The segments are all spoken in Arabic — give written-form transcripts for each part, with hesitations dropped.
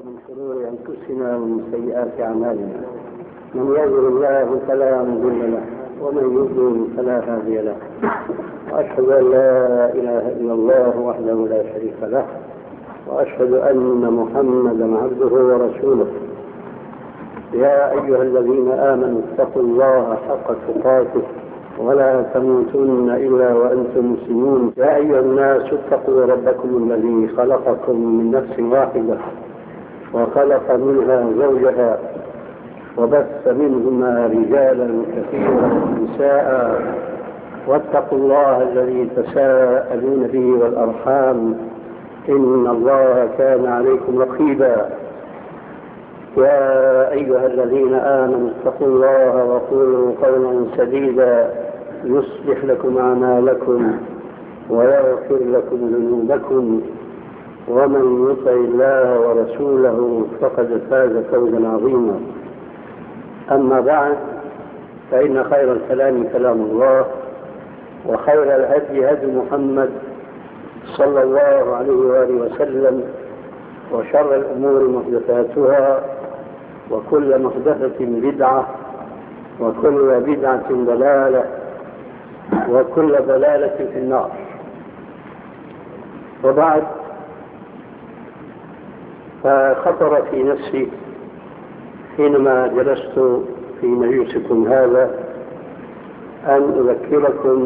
ومن شرور أنفسنا ومن سيئات أعمالنا. من يهده الله فلا مضل له ومن يضلل فلا هادي له. وأشهد أن لا إله إلا الله وحده لا شريك له، وأشهد أن محمدا عبده ورسوله. يا أيها الذين آمنوا اتقوا الله حق تقاته ولا تموتن إلا وأنتم مسلمون. يا أيها الناس اتقوا ربكم الذي خلقكم من نفس واحدة وخلق منها زوجها وبث منهما رجالا كثيرا ونساء، واتقوا الله الذي تساءلون به والأرحام إن الله كان عليكم رقيبا. يا أيها الذين آمنوا اتقوا الله وقولوا قولا سديدا يصلح لكم أعمالكم ويغفر لكم ذنوبكم، ومن يطع الله ورسوله فقد فاز فوزا عظيما. أما بعد، فإن خير الكلام كلام الله، وخير الهدي هدي محمد صلى الله عليه وآله وسلم، وشر الأمور محدثاتها، وكل محدثة بدعة، وكل بدعة ضلالة، وكل ضلالة في النار. وبعد، فخطر في نفسي حينما جلست في مجلسكم هذا أن أذكركم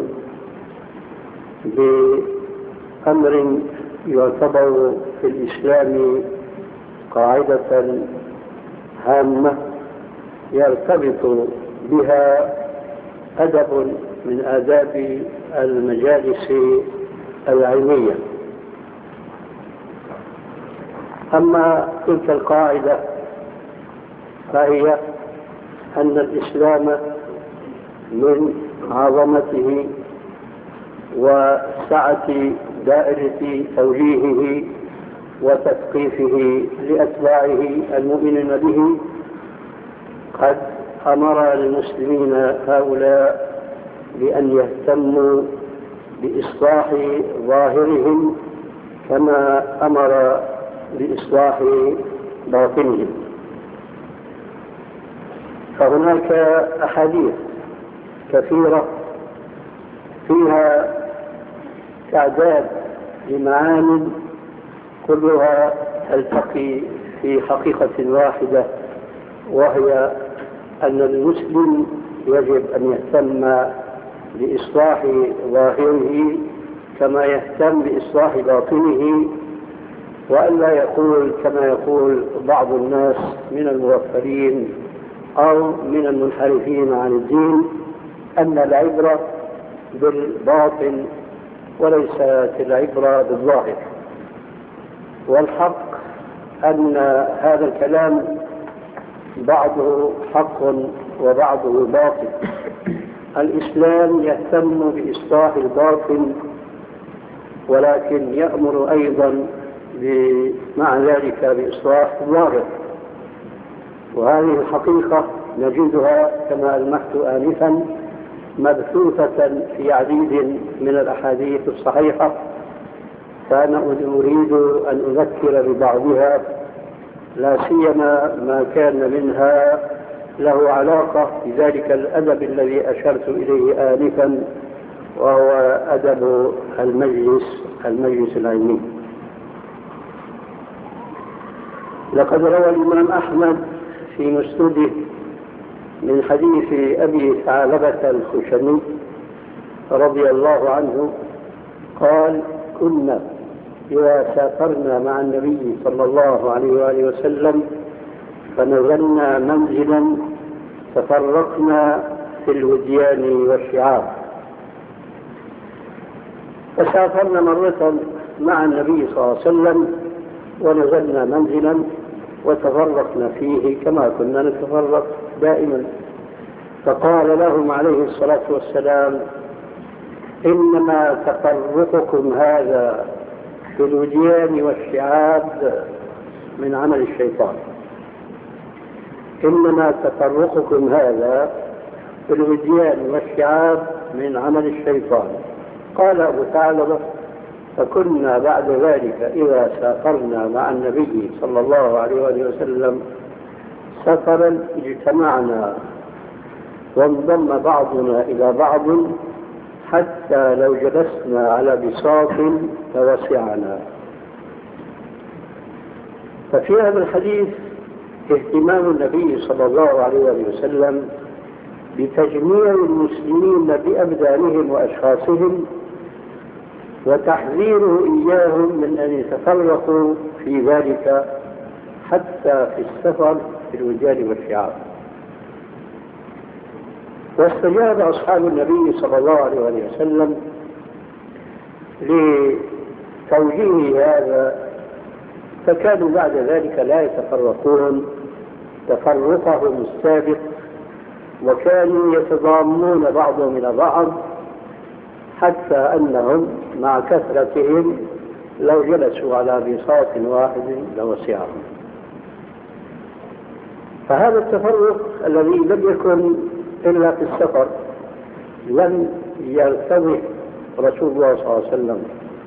بأمر يعتبر في الإسلام قاعدة هامة يرتبط بها أدب من آداب المجالس العلمية. أما تلك القاعدة فهي أن الإسلام من عظمته وسعة دائرة توجيهه وتثقيفه لأتباعه المؤمنين به قد أمر المسلمين هؤلاء بأن يهتموا بإصلاح ظاهرهم كما أمر بإصلاح باطنهم. فهناك أحاديث كثيرة فيها تعداد لمعان كلها تلتقي في حقيقة واحدة، وهي أن المسلم يجب أن يهتم بإصلاح ظاهره كما يهتم بإصلاح باطنه، وألا يقول كما يقول بعض الناس من المغفلين أو من المنحرفين عن الدين أن العبرة بالباطن وليست العبرة بالظاهر. والحق أن هذا الكلام بعضه حق وبعضه باطل. الإسلام يهتم بإصلاح الباطن، ولكن يأمر أيضا مع ذلك بإصلاح الظاهر، وهذه الحقيقة نجدها كما ألمحت آنفا مبثوثة في عديد من الأحاديث الصحيحة، فأنا أريد أن أذكر ببعضها، لا سيما ما كان منها له علاقة بذلك الأدب الذي أشرت إليه آنفا، وهو أدب المجلس العلمي. لقد روى الإمام أحمد في مسنده من حديث أبي ثعلبة الخشني رضي الله عنه قال: كنا إذا سافرنا مع النبي صلى الله عليه وآله وسلم فنزلنا منزلا تفرقنا في الوديان والشعاب. فسافرنا مرة مع النبي صلى الله عليه وسلم ونزلنا منزلا وتفرقنا فيه كما كنا نتفرق دائما، فقال لهم عليه الصلاة والسلام: إنما تفرقكم هذا في الوديان والشعاب من عمل الشيطان. إنما تفرقكم هذا في الوديان والشعاب من عمل الشيطان. قال أبو ثعلبة: فكنا بعد ذلك إذا سافرنا مع النبي صلى الله عليه وسلم سفرا اجتمعنا وانضم بعضنا إلى بعض حتى لو جلسنا على بساط توسعنا. ففي هذا الحديث اهتمام النبي صلى الله عليه وسلم بتجميع المسلمين بأبدانهم وأشخاصهم وتحذيره إياهم من أن يتفرقوا في ذلك حتى في السفر في الوجال والشعاب. واستجاب أصحاب النبي صلى الله عليه وسلم لتوجيه هذا، فكانوا بعد ذلك لا يتفرقون تفرقهم السابق، وكانوا يتضامون بعضهم إلى بعض حتى أنهم مع كثرتهم لو جلسوا على بساط واحد لوسعهم. فهذا التفرق الذي لم يكن إلا في السفر لم يرتضي رسول الله صلى الله عليه وسلم،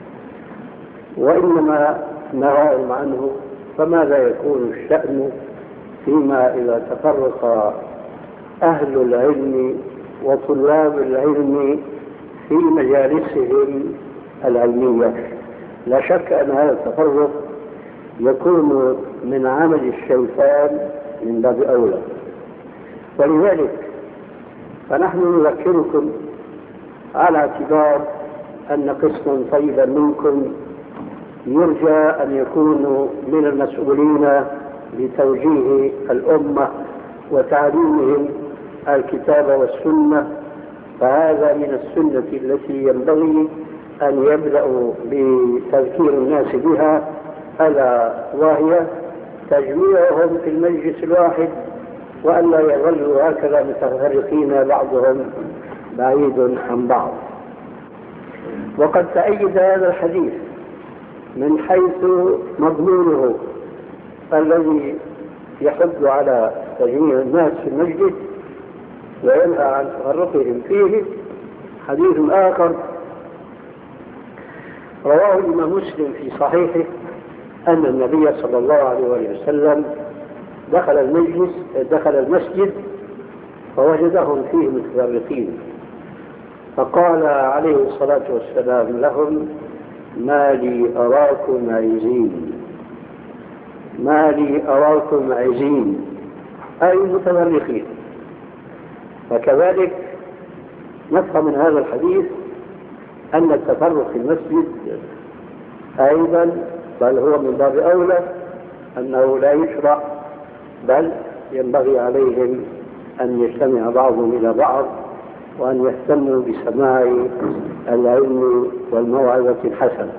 وإنما نهاهم عنه. فماذا يكون الشأن فيما إذا تفرق أهل العلم وطلاب العلم في مجالسهم العلمية؟ لا شك أن هذا التفرق يكون من عمل الشيطان من باب أولى. ولذلك فنحن نذكركم على اعتبار أن قسما طيبا منكم يرجى أن يكونوا من المسؤولين لتوجيه الأمة وتعليمهم الكتاب والسنة، فهذا من السنة التي ينبغي أن يبدأوا بتذكير الناس بها، ألا وهي تجميعهم في المجلس الواحد، وألا يظلوا هكذا متفرقين بعضهم بعيد عن بعض. وقد تأيد هذا الحديث من حيث مضمونه الذي يحض على تجميع الناس في المسجد وينهى عن تفرقهم فيه حديث آخر رواه الإمام مسلم في صحيحه أن النبي صلى الله عليه وسلم دخل المسجد فوجدهم فيه متفرقين، فقال عليه الصلاة والسلام لهم: ما لي أراكم عزين، أي متفرقين. فكذلك نفهم من هذا الحديث أن التفرق في المسجد أيضا بل هو من باب أولى أنه لا يشرع، بل ينبغي عليهم أن يجتمع بعضهم إلى بعض وأن يهتموا بسماع العلم والموعظة الحسنة.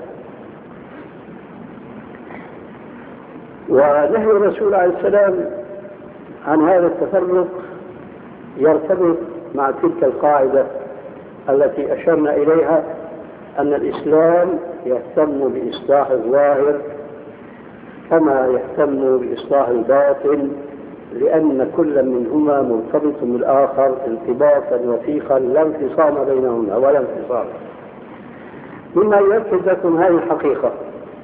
ونهي الرسول عليه السلام عن هذا التفرق يرتبط مع تلك القاعدة التي أشرنا إليها، أن الإسلام يهتم بإصلاح الظاهر كما يهتم بإصلاح الباطن، لأن كل منهما مرتبط بالآخر ارتباطا وثيقا لا انفصام بينهما ولا انفصام. مما يؤكد لكم هذه الحقيقة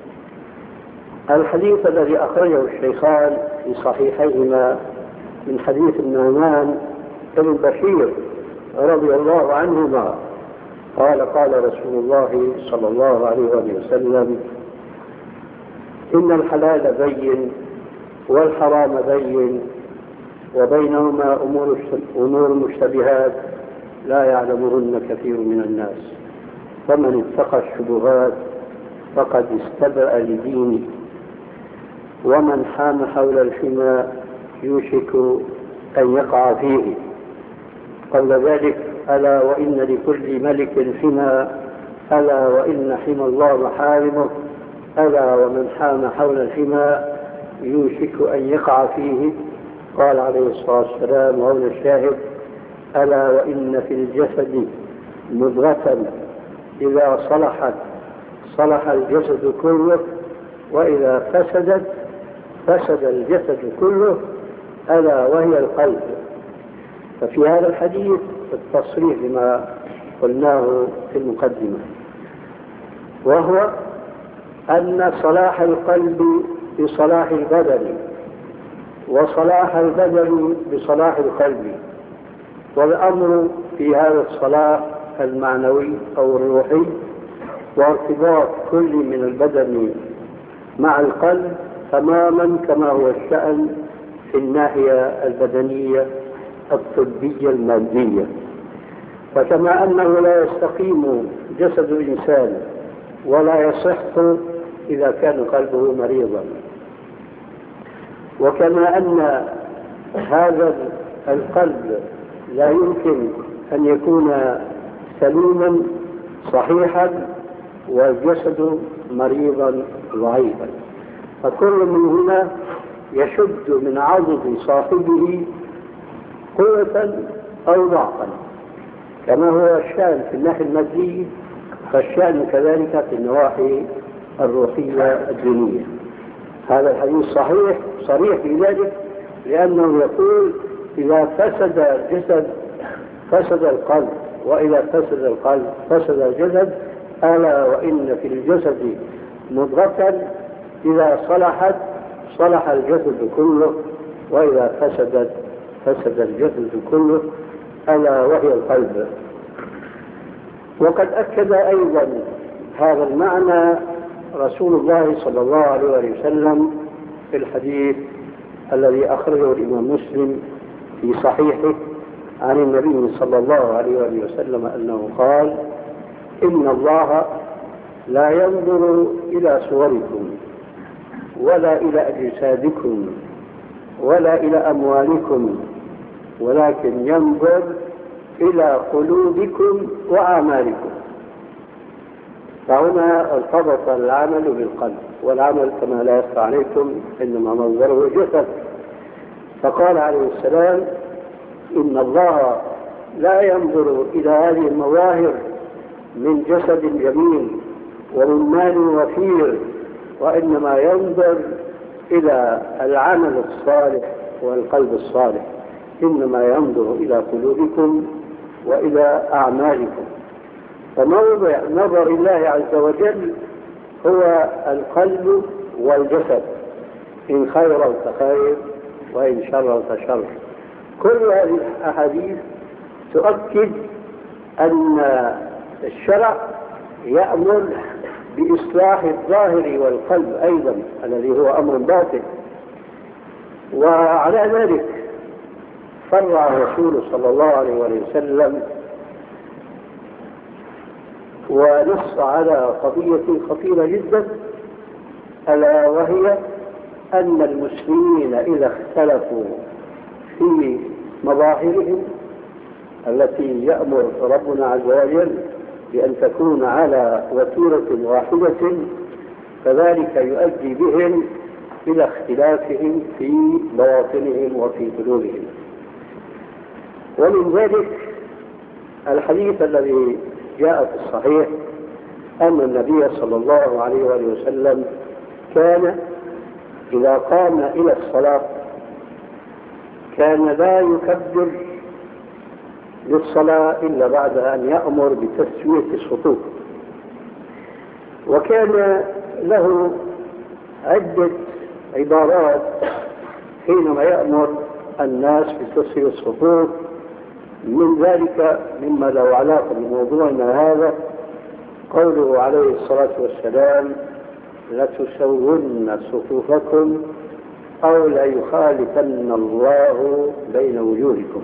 الحديث الذي أخرجه الشيخان في صحيحيهما من حديث النعمان بن بشير رضي الله عنهما قال: قال رسول الله صلى الله عليه وسلم: إن الحلال بين والحرام بين وبينهما أمور مشتبهات لا يعلمهن كثير من الناس، فمن اتقى الشبهات فقد استبرأ لدينه، ومن حام حول الحمى يوشك أن يقع فيه. قبل ذلك: ألا وإن لكل ملك حمى، ألا وإن حمى الله محارمه، ألا ومن حام حول الحمى يوشك أن يقع فيه. قال عليه الصلاة والسلام وهنا الشاهد: ألا وإن في الجسد مضغة إذا صلحت صلح الجسد كله، وإذا فسدت فسد الجسد كله، ألا وهي القلب. ففي هذا الحديث التصريح بما قلناه في المقدمة. وهو أن صلاح القلب بصلاح البدن، وصلاح البدن بصلاح القلب، والأمر في هذا الصلاح المعنوي أو الروحي وارتباط كل من البدن مع القلب تماما كما هو الشأن في الناحية البدنية الطبية المادية. فكما أنه لا يستقيم جسد الإنسان ولا يصح إذا كان قلبه مريضا، وكما أن هذا القلب لا يمكن أن يكون سليما صحيحا والجسد مريضا ضعيفا، فكل منهما يشد من عضد صاحبه قوة أو ضعفا، كما هو الشأن في الناحية المادية فالشأن كذلك في النواحي الروحية الدينية. هذا الحديث صحيح صريح في ذلك، لأنه يقول إذا فسد الجسد فسد القلب، وإذا فسد القلب فسد الجسد، ألا وإن في الجسد مضغة إذا صلحت صلح الجسد كله، وإذا فسدت فسد الجسد كله، ألا وهي القلب. وقد أكد أيضا هذا المعنى رسول الله صلى الله عليه وسلم في الحديث الذي أخرجه الإمام مسلم في صحيحه عن النبي صلى الله عليه وسلم أنه قال: إن الله لا ينظر إلى صوركم ولا إلى أجسادكم ولا إلى أموالكم، ولكن ينظر إلى قلوبكم وأعمالكم. فهنا ارتبط العمل بالقلب، والعمل كما لا يخفى عليكم إنما منظره الجسد. فقال عليه السلام: إن الله لا ينظر إلى هذه المظاهر من جسد جميل ومن مال وفير، وإنما ينظر إلى العمل الصالح والقلب الصالح. إنما ينظر إلى قلوبكم وإلى أعمالكم. فموضع نظر الله عز وجل هو القلب والجسد، إن خيرا فخير وإن شرا فشر. كل هذه الأحاديث تؤكد أن الشرع يأمر بإصلاح الظاهر والقلب أيضا، الذي هو أمر باطن. وعلى ذلك فرع الرسول صلى الله عليه وسلم ونص على قضية خطيرة جدا، ألا وهي أن المسلمين إذا اختلفوا في مظاهرهم التي يأمر ربنا عز وجل بأن تكون على وتيرة واحدة، فذلك يؤدي بهم إلى اختلافهم في بواطنهم وفي قلوبهم. ومن ذلك الحديث الذي جاء في الصحيح أن النبي صلى الله عليه وسلم كان إذا قام إلى الصلاة كان لا يكبر للصلاة إلا بعد أن يأمر بتسوية الصفوف، وكان له عدة عبارات حينما يأمر الناس بتسوية الصفوف. من ذلك مما له علاقة بموضوعنا هذا قوله عليه الصلاة والسلام: لتسون صفوفكم أو ليخالفن الله بين وجوهكم.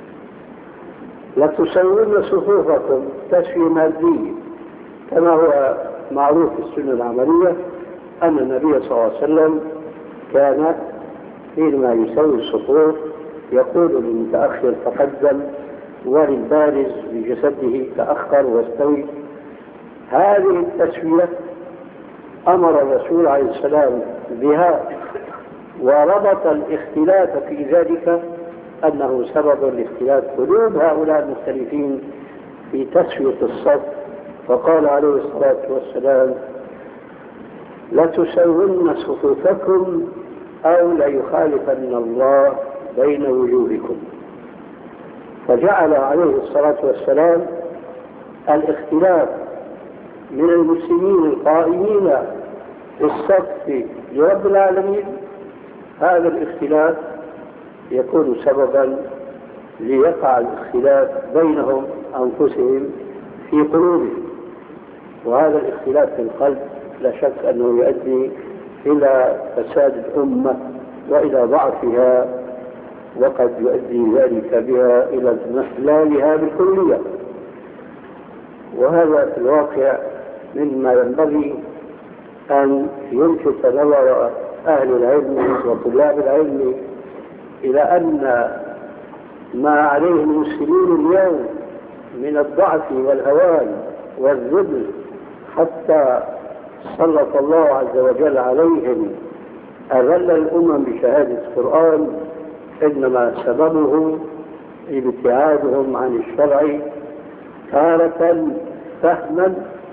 لتسون صفوفكم تسوية مادية، كما هو معروف في السنة العملية أن النبي صلى الله عليه وسلم كان حينما يسوي الصفوف يقول للمتأخر تقدم وللبارز بجسده تأخر واستوي. هذه التسوية أمر الرسول عليه السلام بها، وربط الاختلاف في ذلك أنه سبب لاختلاف قلوب هؤلاء المختلفين في تسوية الصف، فقال عليه الصلاة والسلام: لتسون صفوفكم أو ليخالفن الله بين وجوهكم. فجعل عليه الصلاة والسلام الاختلاف من المسلمين القائمين في الصف لرب العالمين، هذا الاختلاف يكون سببا ليقع الاختلاف بينهم أنفسهم في قلوبهم، وهذا الاختلاف في القلب لا شك أنه يؤدي إلى فساد الأمة وإلى ضعفها، وقد يؤدي ذلك بها إلى اضمحلالها بالكلية. وهذا في الواقع مما ينبغي أن يلفت نظر أهل العلم وطلاب العلم إلى أن ما عليه المسلمين اليوم من الضعف والهوان والذل، حتى سلط الله عز وجل عليهم أذل الأمم بشهادة القرآن، إنما سببه ابتعادهم عن الشرع تارة فهما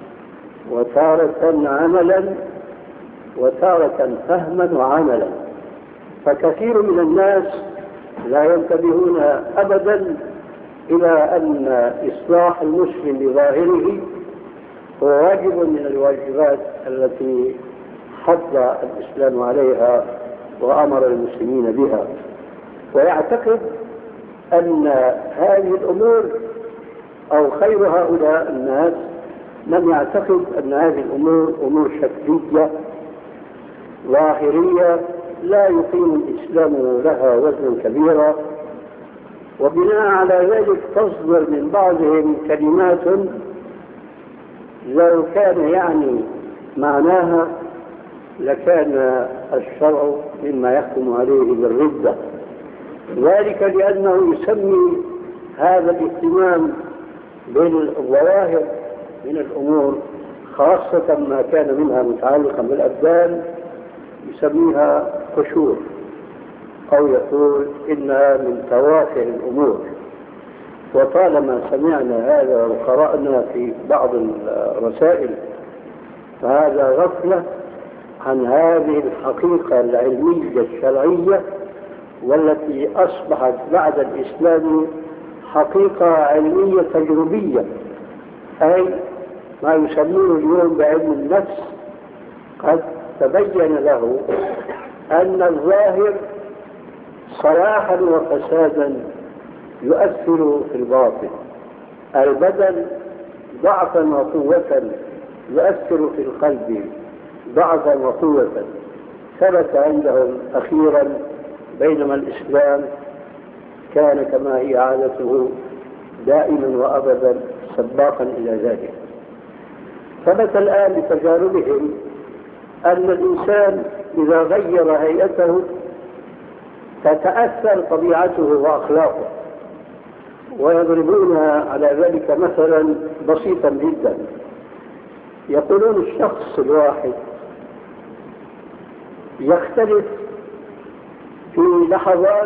وتارة عملا وتارة فهما وعملا. فكثير من الناس لا ينتبهون أبدا إلى أن إصلاح المسلم بظاهره هو واجب من الواجبات التي حض الإسلام عليها وأمر المسلمين بها، ويعتقد أن هذه الأمور أو خير هؤلاء الناس من يعتقد أن هذه الأمور أمور شكلية ظاهرية لا يقيم الإسلام لها وزنا كبيرا، وبناء على ذلك تصدر من بعضهم كلمات لو كان يعني معناها لكان الشرع مما يحكم عليه بالردة، ذلك لأنه يسمي هذا الاهتمام بالظواهر من الأمور خاصة ما كان منها متعلقا بالأبدان يسميها قشور، أو يقول إنها من توافه الأمور. وطالما سمعنا هذا وقرأنا في بعض الرسائل فهذا غفلة عن هذه الحقيقة العلمية الشرعية، والتي أصبحت بعد الإسلام حقيقة علمية تجربية، أي ما يسمونه اليوم بعلم النفس قد تبين له أن الظاهر صلاحا وفسادا يؤثر في الباطن، البدن ضعفا وقوة يؤثر في القلب ضعفا وقوة. ثبت عندهم أخيرا، بينما الإسلام كان كما هي عادته دائما وأبدا سباقا إلى ذلك. ثبت الآن بتجاربهم أن الإنسان إذا غير هيئته تتأثر طبيعته وأخلاقه، ويضربون على ذلك مثلا بسيطا جدا. يقولون الشخص الواحد يختلف في لحظات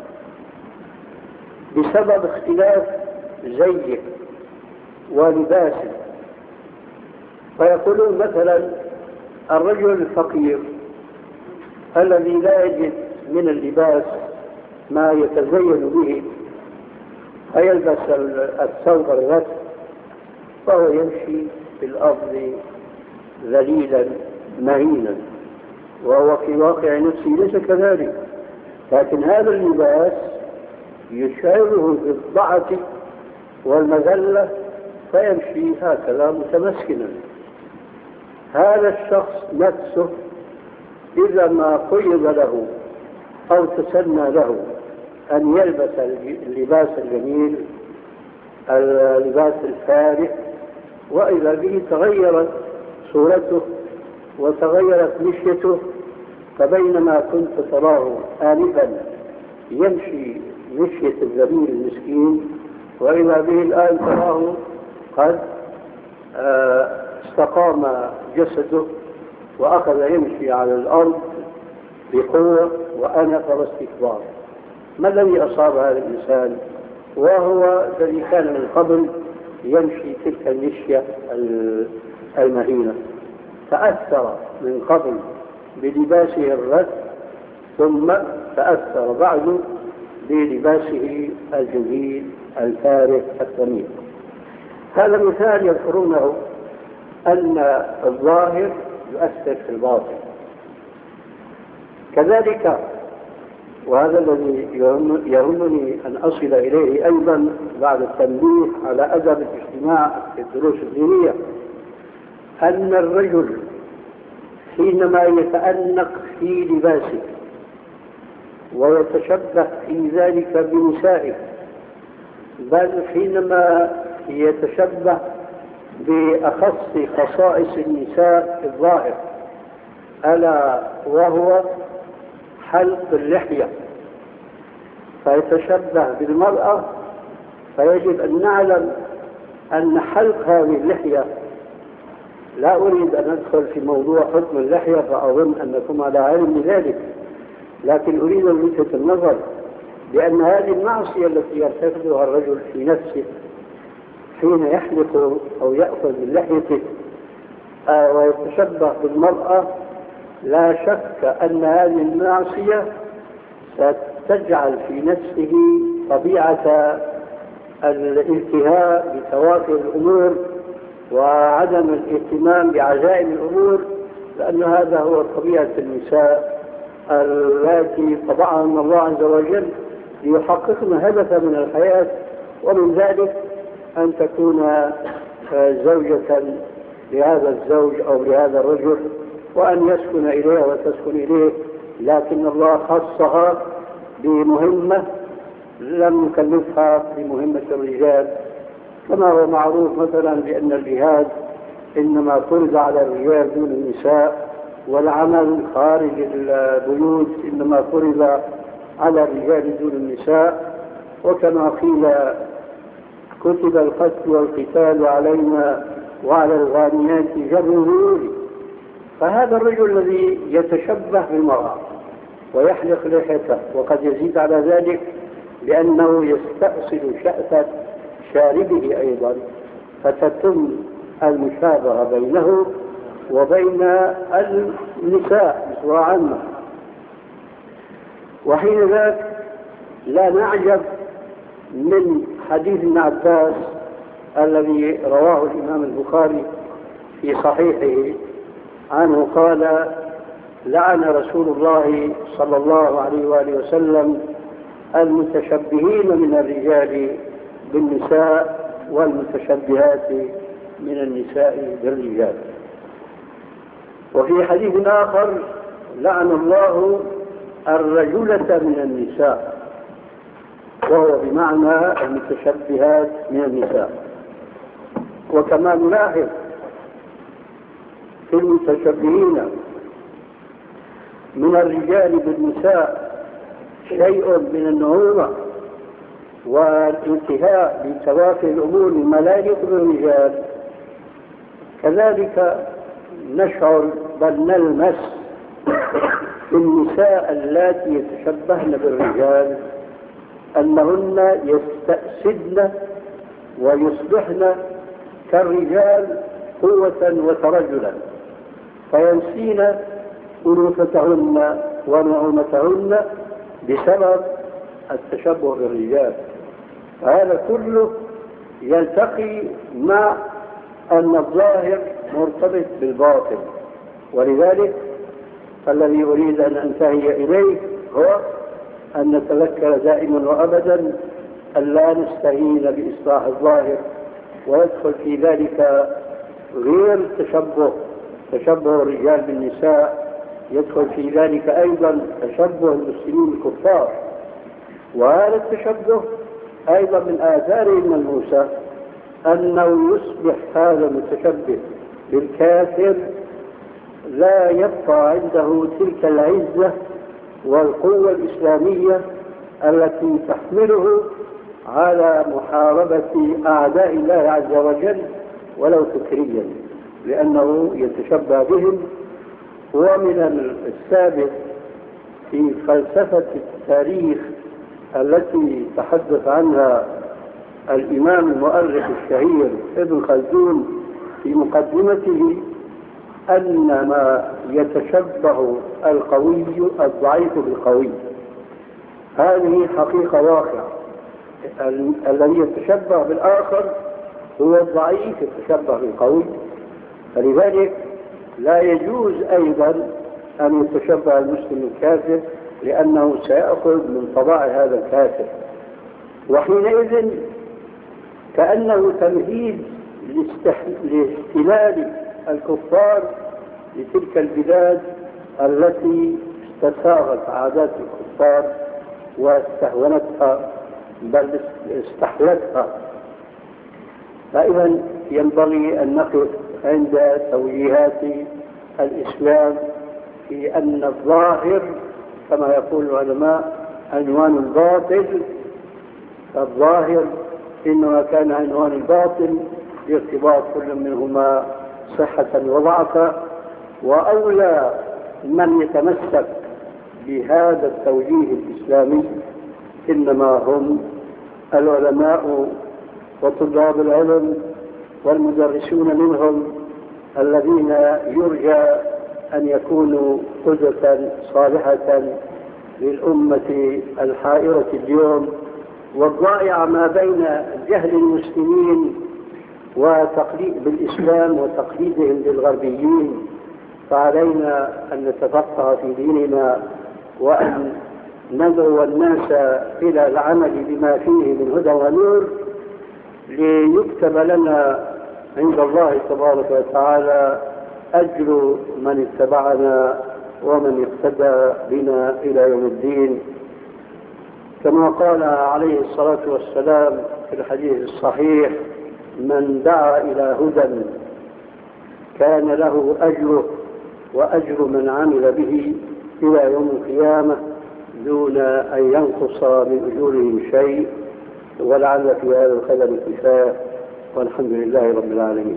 بسبب اختلاف زيه ولباسه، فيقولون مثلا الرجل الفقير الذي لا يجد من اللباس ما يتزين به فيلبس الثوب الرث فهو يمشي في الأرض ذليلا مهينا، وهو في واقع نفسه ليس كذلك، لكن هذا اللباس يشعره بالضعف والمذلة فيمشي هكذا متمسكنا. هذا الشخص نفسه إذا ما قيض له أو تسنى له أن يلبس اللباس الجميل اللباس الفارح، وإذا به تغيرت صورته وتغيرت مشيته، فبينما كنت تراه آنفا يمشي مشية الذليل المسكين، وإذا به الآن تراه قد استقام جسده وأخذ يمشي على الأرض بقوة وأنف واستكبار. ما الذي أصاب هذا الإنسان وهو الذي كان من قبل يمشي تلك المشية المهينة؟ تأثر من قبل بلباسه الرث، ثم تأثر بعد بلباسه الجميل الفارغ الثمين. هذا مثال يذكرونه أن الظاهر يؤثر في الباطن. كذلك، وهذا الذي يهمني أن أصل إليه أيضا بعد التنبيه على أدب الاجتماع في الدروس الدينية، أن الرجل حينما يتأنق في لباسه ويتشبه في ذلك بنسائه، بل حينما يتشبه بأخص خصائص النساء في الظاهر، ألا وهو حلق اللحية، فيتشبه بالمرأة، فيجب أن نعلم أن حلق هذه اللحية، لا أريد أن أدخل في موضوع حكم اللحية فأظن أنكم على علم بذلك، لكن أريد أن ألفت النظر بأن هذه المعصية التي يرتكبها الرجل في نفسه حين يحلق أو يأخذ من لحيته ويتشبه بالمرأة، لا شك أن هذه المعصية ستجعل في نفسه طبيعة الانتهاء بتوافر الأمور وعدم الاهتمام بعزائم الأمور، لأن هذا هو طبيعة النساء التي طبعهن الله عز وجل ليحققن هدفا من الحياة، ومن ذلك أن تكون زوجة لهذا الزوج أو لهذا الرجل، وأن يسكن إليها وتسكن إليه، لكن الله خصها بمهمة لم يكلفها بمهمة الرجال، كما هو معروف مثلا بأن الجهاد إنما فرض على الرجال دون النساء، والعمل خارج البيوت إنما فرض على الرجال دون النساء، وكما قيل كتب القتل والقتال علينا وعلى الغانيات جر النور. فهذا الرجل الذي يتشبه بالمرأة ويحلق لحيته، وقد يزيد على ذلك لأنه يستأصل شأفة شاربه أيضا، فتتم المشابهة بينه وبين النساء بصورة عامة. وحين ذاك لا نعجب من حديث ابن عباس الذي رواه الإمام البخاري في صحيحه عنه قال: لعن رسول الله صلى الله عليه وآله وسلم المتشبهين من الرجال بالنساء والمتشبهات من النساء بالرجال. وفي حديث آخر: لعن الله الرجلة من النساء، وهو بمعنى المتشبهات من النساء. وكما نلاحظ في المتشبهين من الرجال بالنساء شيء من النعومة والانتهاء بتوافي الأمور مما لا يليق بالرجال، كذلك نشعر بل نلمس في النساء اللاتي يتشبهن بالرجال أنهن يستأسدن ويصبحن كالرجال قوة وترجلا، فينسين أنوثتهن ونعومتهن بسبب التشبه بالرجال. هذا كله يلتقي مع أن الظاهر مرتبط بالباطن، ولذلك الذي أريد أن أنتهي إليه هو أن نتذكر دائما وأبدا أن لا نستهين بإصلاح الظاهر، ويدخل في ذلك غير تشبه الرجال بالنساء، يدخل في ذلك أيضا تشبه المسلمين الكفار، وهذا التشبه أيضا من آثاره الملموسة أنه يصبح هذا المتشبه بالكافر لا يبقى عنده تلك العزة والقوة الإسلامية التي تحمله على محاربة أعداء الله عز وجل ولو فكريا، لأنه يتشبه بهم. ومن الثابت في فلسفة التاريخ التي تحدث عنها الإمام المؤرخ الشهير ابن خلدون في مقدمته أن ما يتشبه القوي الضعيف بالقوي، هذه حقيقة واقعة. الذي يتشبه بالآخر هو الضعيف يتشبه بالقوي، فلذلك لا يجوز أيضا أن يتشبه المسلم الكافر، لأنه سيأخذ من طباع هذا الكافر، وحينئذ كأنه تمهيد لاحتلال الكفار لتلك البلاد التي استساغت عادات الكفار واستهونتها بل استحلتها. فإذا ينبغي أن نقف عند توجيهات الإسلام في أن الظاهر كما يقول العلماء عنوان الباطل. الظاهر إنما كان عنوان الباطل لارتباط كل منهما صحة وضعفا، وأولى من يتمسك بهذا التوجيه الإسلامي إنما هم العلماء وطلاب العلم والمدرسون منهم، الذين يرجى أن يكونوا قدوة صالحة للأمة الحائرة اليوم والضائعة ما بين جهل المسلمين وتقليد بالإسلام وتقليدهم للغربيين. فعلينا أن نتفقه في ديننا وأن ندعو الناس إلى العمل بما فيه من هدى ونور ليكتب لنا عند الله تبارك وتعالى أجر من اتبعنا ومن اقتدى بنا إلى يوم الدين، كما قال عليه الصلاة والسلام في الحديث الصحيح: من دعا إلى هدى كان له أجره وأجر من عمل به إلى يوم القيامة دون أن ينقص من أجورهم شيء. ولعل في هذا القدر كفاية، والحمد لله رب العالمين.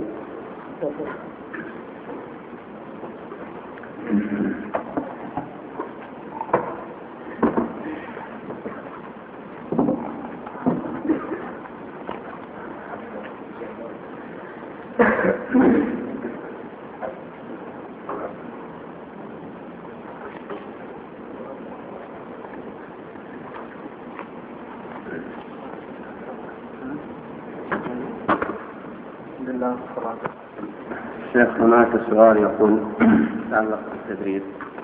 شيخ، هناك سؤال يقول يتعلق بالتدريس.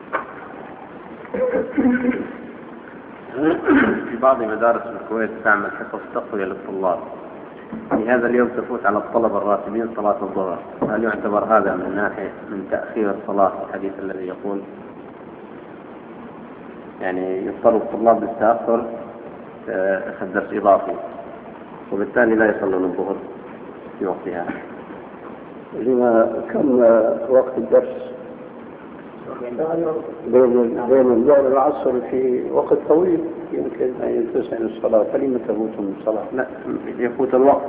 في بعض مدارس الكويت تعمل حصص تقوية للطلاب. في هذا اليوم تفوت على الطلبة الراتبين صلاة الظهر، هل يعتبر هذا من ناحية من تأخير الصلاة في الحديث الذي يقول يعني يضطر الطلاب للتأخر أخذ درس إضافي وبالتالي لا يصلون الظهر في وقتها؟ لما كم وقت الدرس بين الظهر والعصر في وقت طويل يمكن أن ينتهي الصلاة، فلما تفوتهم الصلاة؟ لا، يفوت الوقت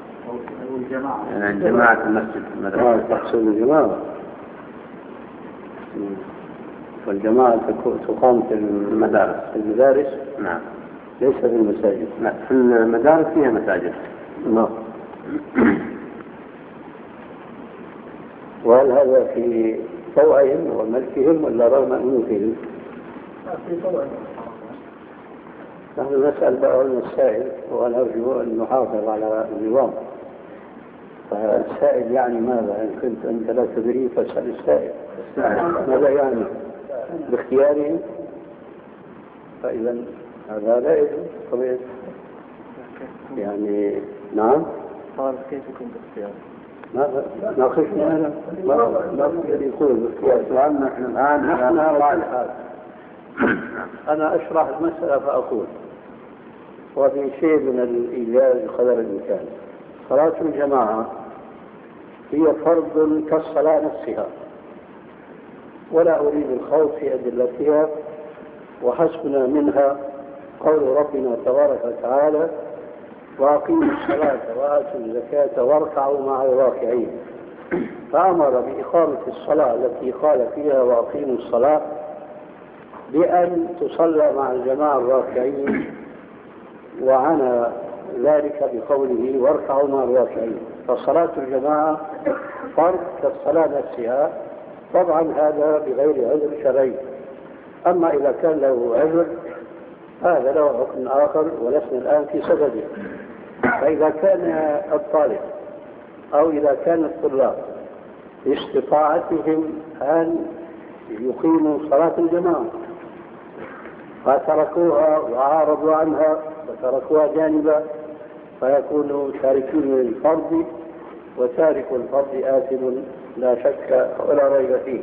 يعني جماعة المسجد تحصل الجماعة، والجماعة تقام في المدارس. نعم، ليس في المساجد. لا، في المدارس فيها مساجد. نعم. وهل هذا في طوعهم وملكهم ولا رغم أنوفهم؟ في طوعهم. نحن نسأل بعض السائل ونرجو أن نحافظ على النظام. فالسائل يعني ماذا؟ إن كنت أنت لا تدري فاسأل السائل. ماذا يعني؟ باختياره؟ فإذا هذا لا يجوز طبيعي. يعني نعم. قال كيف يكون باختياره؟ ماذا؟ ناقشنا هذا؟ ما يقول باختياره. نحن أنا أشرح المسألة فأقول، وفي شيء من الإيجاز بقدر الإمكان. صلاة الجماعة هي فرض كالصلاة نفسها، ولا أريد الخوض في أدلتها، وحسبنا منها قول ربنا تبارك وتعالى: وأقيموا الصلاة وآتوا الزكاة واركعوا مع الراكعين. فأمر بإقامة الصلاة التي قال فيها وأقيموا الصلاة بأن تصلى مع الجماعة الراكعين، وعنى ذلك بقوله واركعوا مع الراكعين. فصلاة الجماعة فرض كالصلاة نفسها، طبعا هذا بغير عذر شرعي. أما إذا كان له عذر هذا له حكم آخر ولسنا الآن في صدده. فإذا كان الطالب أو إذا كان الطلاب لاستطاعتهم أن يقيموا صلاة الجماعة، فتركوها وعارضوا عنها وتركوها جانبا، فيكونوا تاركين للفرض، وتارك الفرض آثم لا شك ولا ريب فيه.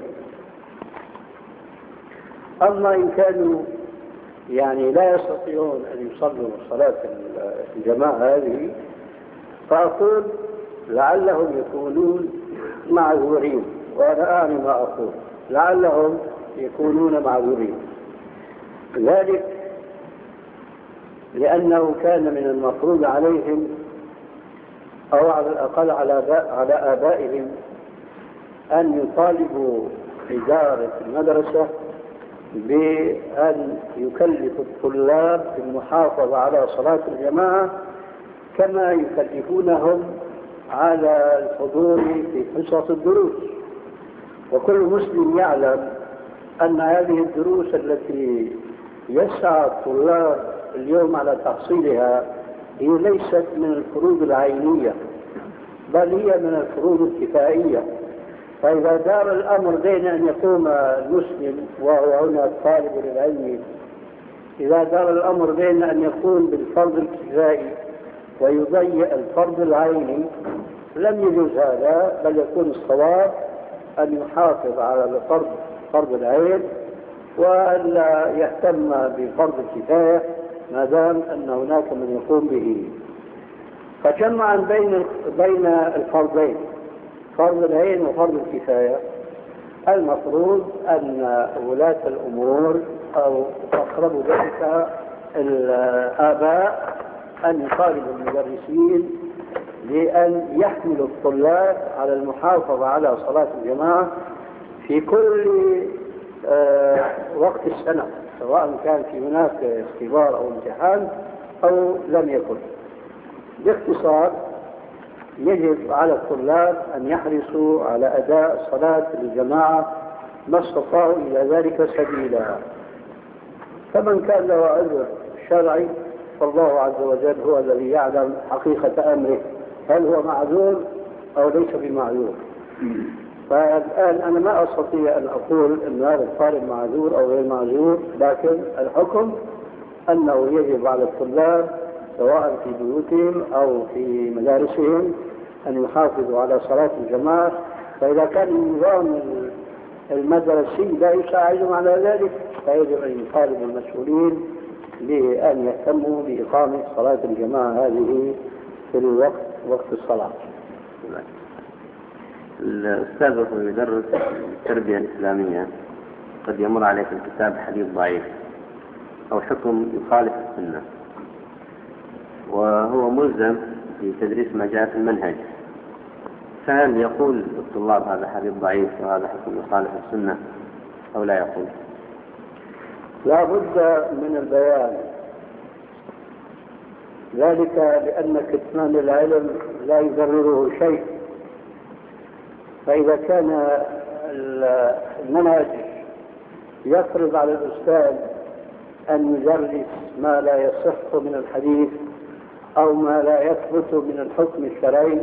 أما إن كانوا لا يستطيعون أن يصلوا صلاة الجماعة هذه، فأقول لعلهم يكونون معذورين، وأنا أعني ما أقول، لعلهم يكونون معذورين. ذلك لأنه كان من المفروض عليهم أو على الأقل على آبائهم أن يطالبوا إدارة المدرسة بأن يكلفوا الطلاب بالمحافظة على صلاة الجماعة كما يكلفونهم على الحضور في حصص الدروس. وكل مسلم يعلم أن هذه الدروس التي يسعى الطلاب اليوم على تحصيلها هي ليست من الفروض العينية، بل هي من الفروض الكفائية. فإذا دار الأمر بين أن يقوم المسلم وهو هنا الطالب للعلم، إذا دار الأمر بين أن يقوم بالفرض الكفائي ويضيع الفرض العيني لم يجوز هذا، بل يكون الصواب أن يحافظ على فرض العين وأن لا يهتم بفرض الكفاية ما دام أن هناك من يقوم به. فجمعا بين الفرضين، فرض العين وفرض الكفاية، المفروض أن ولاة الأمور أو أقرب ذلك الآباء أن يطالبوا المدرسين بأن يحملوا الطلاب على المحافظة على صلاة الجماعة في كل وقت السنة، سواء كان في هناك اختبار أو امتحان أو لم يكن. باختصار، يجب على الطلاب أن يحرصوا على أداء صلاة الجماعة ما استطاعوا إلى ذلك سبيلا. فمن كان له عذر شرعي فالله عز وجل هو الذي يعلم حقيقة أمره، هل هو معذور أو ليس بمعذور. فالآن أنا ما أستطيع أن أقول أن هذا الطالب معذور أو غير معذور، لكن الحكم أنه يجب على الطلاب سواء في بيوتهم أو في مدارسهم أن يحافظوا على صلاة الجماعة. فإذا كان النظام المدرسي لا يساعدهم على ذلك فيجب أن يطالب المسؤولين بأن يهتموا بإقامة صلاة الجماعة هذه في وقت الصلاة. الأستاذ وهو يدرس التربية الإسلامية قد يمر عليه في الكتاب حديث ضعيف أو حكم يخالف السنة، وهو ملزم في تدريس ما جاء في المنهج، فهل يقول الطلاب هذا حديث ضعيف وهذا حكم يخالف السنة أو لا يقول؟ لا بد من البيان، ذلك لأن كتمان العلم لا يضرره شيء. فإذا كان المنهج يفرض على الأستاذ أن يدرس ما لا يصح من الحديث أو ما لا يثبت من الحكم الشرعي،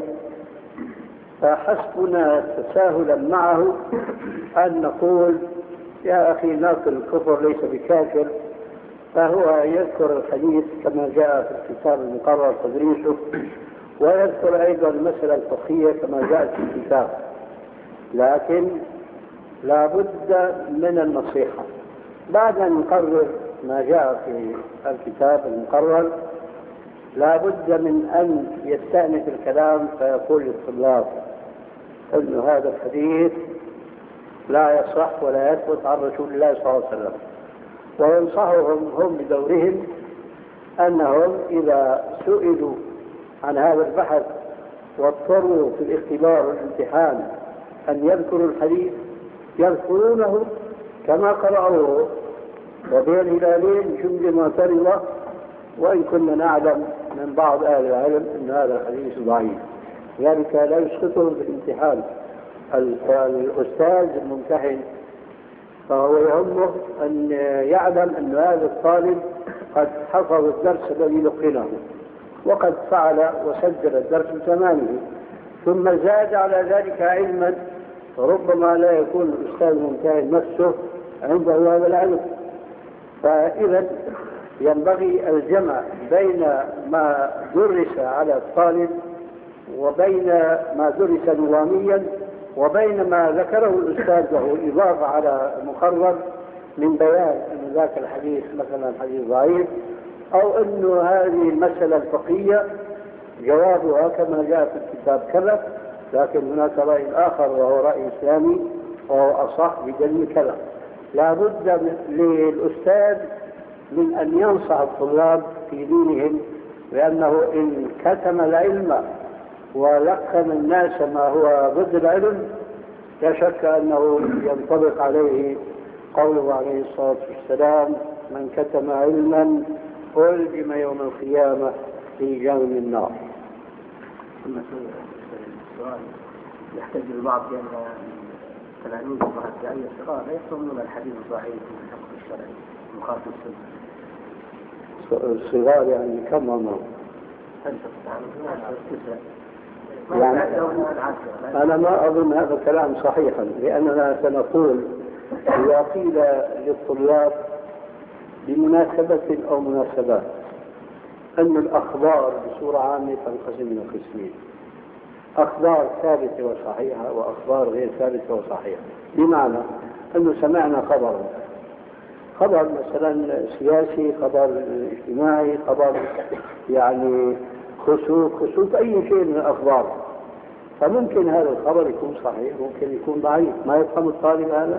فحسبنا تساهلا معه أن نقول يا أخي ناقل الكفر ليس بكافر، فهو يذكر الحديث كما جاء في الكتاب المقرر تدريسه، ويذكر أيضا المسألة الفقهية كما جاءت في الكتاب. لكن لا بد من النصيحة بعد أن نقرر ما جاء في الكتاب المقرر، لا بد من أن يستأنف الكلام فيقول للطلاب أن هذا الحديث لا يصح ولا يثبت عن رسول الله صلى الله عليه وسلم، وينصحهم هم بدورهم أنهم إذا سئلوا عن هذا البحث واضطروا في الاختبار والامتحان أن يذكروا الحديث يذكرونه كما قرأوه، وبين الهلالين جملة معترضة، وإن كنا نعلم من بعض أهل العلم أن هذا الحديث ضعيف، ذلك لا يسقطهم في الامتحان. الأستاذ الممتحن فهو يهمه أن يعلم أن هذا الطالب قد حفظ الدرس الذي لقنه وقد فعل وسجل الدرس بتمامه، ثم زاد على ذلك علما ربما لا يكون الأستاذ ممتهن نفسه عنده هذا العلم. فإذا ينبغي الجمع بين ما درس على الطالب وبين ما درس نظاميا وبين ما ذكره الأستاذ له إضافة على مقرر من بيان أن ذاك الحديث مثلا حديث ضعيف، أو أنه هذه المسألة الفقهية جوابها كما جاء في الكتاب كذا، لكن هناك رأي آخر وهو رأي إسلامي وهو أصح بدليل كذا. لا بد للأستاذ من أن ينصح الطلاب في دينهم، لأنه إن كتم العلم ولقن الناس ما هو ضد العلم لا شك أنه ينطبق عليه قوله عليه الصلاة والسلام: من كتم علما ألجم يوم القيامة في جهنم النار. ثم السؤال يحتاج البعض بأن تلاميذ الرهبانية الصغار لا يفهمون الحديث الضعيف من الحكم الشرعي مخالف السنة. الصغار يعني كم عمرهم؟ يعني أنا ما أظن هذا الكلام صحيحا، لأننا سنقول إذا قيل للطلاب بمناسبة أو مناسبات أن الأخبار بصورة عامة تنقسم إلى قسمين: أخبار ثابتة وصحيحة وأخبار غير ثابتة وصحيحة. بمعنى أنه سمعنا خبر مثلا سياسي، خبر اجتماعي، خبر يعني خسوف أي شيء من الأخبار، فممكن هذا الخبر يكون صحيح ممكن يكون ضعيف، ما يفهم الطالب هذا؟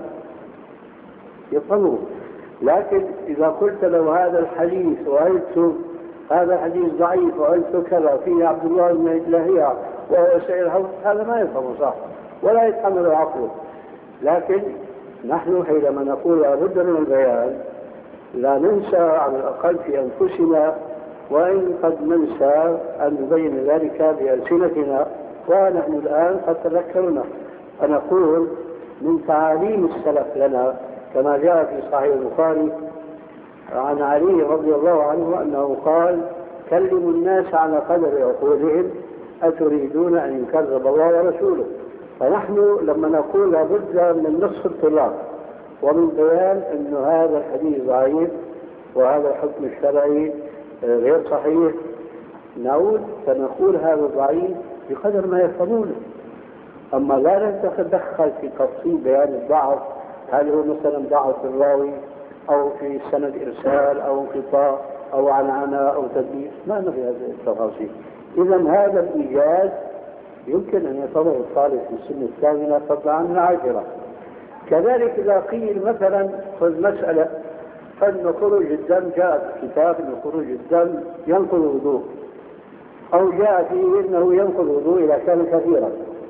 يفهمه. لكن إذا قلت له هذا الحديث وقلت هذا الحديث ضعيف وقلت كذا فيه عبد الله بن لهيعة وهو سائر هذا ما يفهمه صح ولا يتحمل عقله. لكن نحن حينما نقول لابد من البيان لا ننسى على الأقل في أنفسنا، وإن قد ننسى أن نبين ذلك بألسنتنا، ونحن الآن قد تذكرنا. فنقول من تعاليم السلف لنا كما جاء في صحيح البخاري عن علي رضي الله عنه أنه قال: كلموا الناس على قدر عقولهم أتريدون أن يكذب الله ورسوله. فنحن لما نقول لابد من نصف الطلاب ومن بيان أن هذا الحديث ضعيف وهذا الحكم الشرعي غير صحيح، نعود فنقول هذا ضعيف بقدر ما يفهمونه. أما لا نتدخل في تفصيل بيان الضعف، هل هو مثلا ضعف الراوي أو في سند إرسال أو انقطاع أو عنعنة أو تدليس، ما نبي هذه التفاصيل. إذا هذا الإيجاز يمكن أن يتضع الطالب في السن الثامنة فضلا عن العاشرة. كذلك إذا قيل مثلا خذ مسألة أن خروج الدم جاء في كتاب أن خروج الدم ينقض الوضوء، أو جاء فيه أنه ينقض الوضوء إذا كان كثيرا،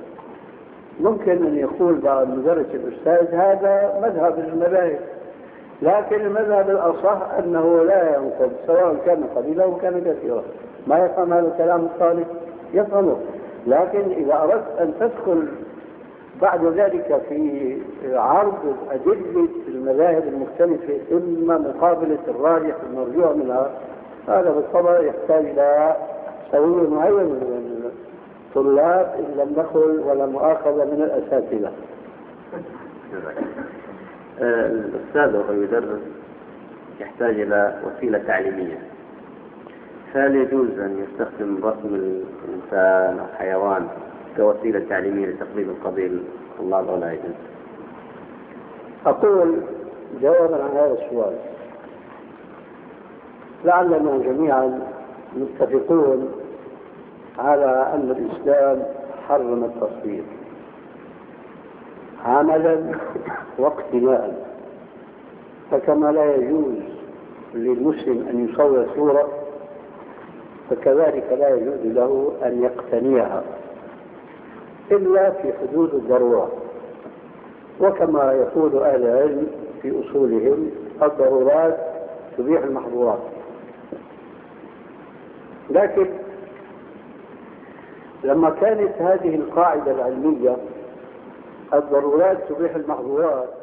ممكن أن يقول بعض المدرس الأستاذ هذا مذهب المذاهب، لكن المذهب الأصح أنه لا ينقض سواء كان قليلا أو كان كثيرا. ما يفهم هذا الكلام الطالب؟ يفهمه. لكن إذا أردت أن تدخل بعد ذلك في عرض أدلة المذاهب المختلفة ثم مقابلة الراجح والمرجوع منها، هذا بالطبع يحتاج إلى سوي معين من الطلاب إن لم نقل ولا مؤاخذة من الأساتذة. الأستاذ وهو يدرس يحتاج إلى وسيلة تعليمية، فهل يجوز أن يستخدم رسم الإنسان أو حيوان كوسيلة تعليمية لتقريب القضية للطلاب أو لا يجوز؟ أقول جوابا عن هذا السؤال: لعلنا جميعا متفقون على أن الإسلام حرم التصوير عملا واقتناء، فكما لا يجوز للمسلم أن يصور صورة فكذلك لا يجوز له أن يقتنيها إلا في حدود الضرورة. وكما يقول أهل العلم في أصولهم: الضرورات تبيح المحظورات. لكن لما كانت هذه القاعدة العلمية الضرورات تبيح المحظورات